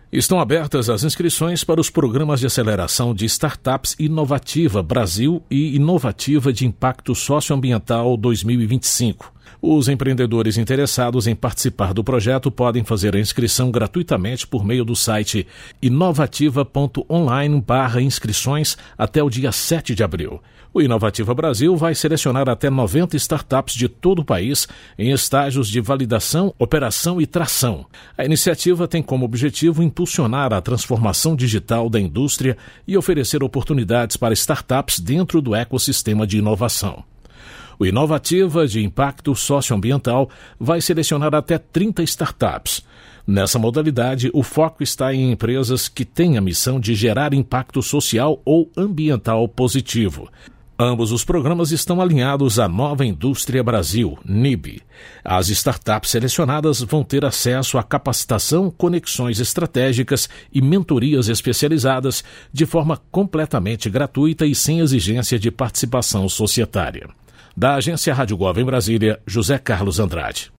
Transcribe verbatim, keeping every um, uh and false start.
Estão abertas as inscrições para os programas de aceleração de Startups Inovativa Brasil e Inovativa de Impacto Socioambiental dois mil e vinte e cinco. Os empreendedores interessados em participar do projeto podem fazer a inscrição gratuitamente por meio do site inovativa ponto online barra inscrições até o dia sete de abril. O Inovativa Brasil vai selecionar até noventa startups de todo o país em estágios de validação, operação e tração. A iniciativa tem como objetivo impulsionar a transformação digital da indústria e oferecer oportunidades para startups dentro do ecossistema de inovação. O Inovativa de Impacto Socioambiental vai selecionar até trinta startups. Nessa modalidade, o foco está em empresas que têm a missão de gerar impacto social ou ambiental positivo. Ambos os programas estão alinhados à Nova Indústria Brasil, N I B. As startups selecionadas vão ter acesso a capacitação, conexões estratégicas e mentorias especializadas de forma completamente gratuita e sem exigência de participação societária. Da Agência Rádio Gov em Brasília, José Carlos Andrade.